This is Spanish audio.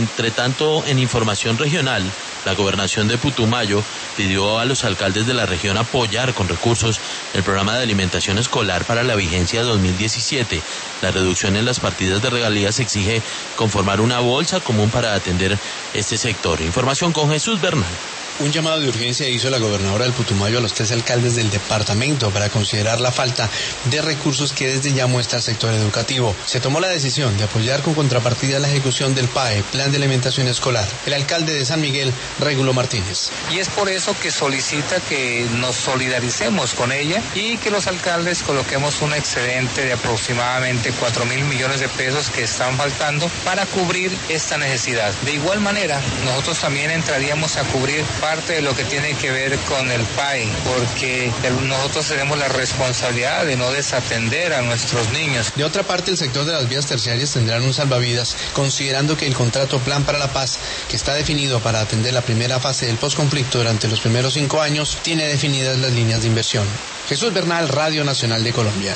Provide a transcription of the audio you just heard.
Entre tanto, en información regional, la gobernación de Putumayo pidió a los alcaldes de la región apoyar con recursos el programa de alimentación escolar para la vigencia 2017. La reducción en las partidas de regalías exige conformar una bolsa común para atender este sector. Información con Jesús Bernal. Un llamado de urgencia hizo la gobernadora del Putumayo a los 3 alcaldes del departamento para considerar la falta de recursos que desde ya muestra el sector educativo. Se tomó la decisión de apoyar con contrapartida la ejecución del PAE, Plan de Alimentación Escolar. El alcalde de San Miguel, Régulo Martínez. Y es por eso que solicita que nos solidaricemos con ella y que los alcaldes coloquemos un excedente de aproximadamente 4.000 millones de pesos que están faltando para cubrir esta necesidad. De igual manera, nosotros también entraríamos a cubrir parte de lo que tiene que ver con el PAE, porque nosotros tenemos la responsabilidad de no desatender a nuestros niños. De otra parte, el sector de las vías terciarias tendrán un salvavidas, considerando que el contrato Plan para la Paz, que está definido para atender la primera fase del posconflicto durante los primeros 5 años, tiene definidas las líneas de inversión. Jesús Bernal, Radio Nacional de Colombia.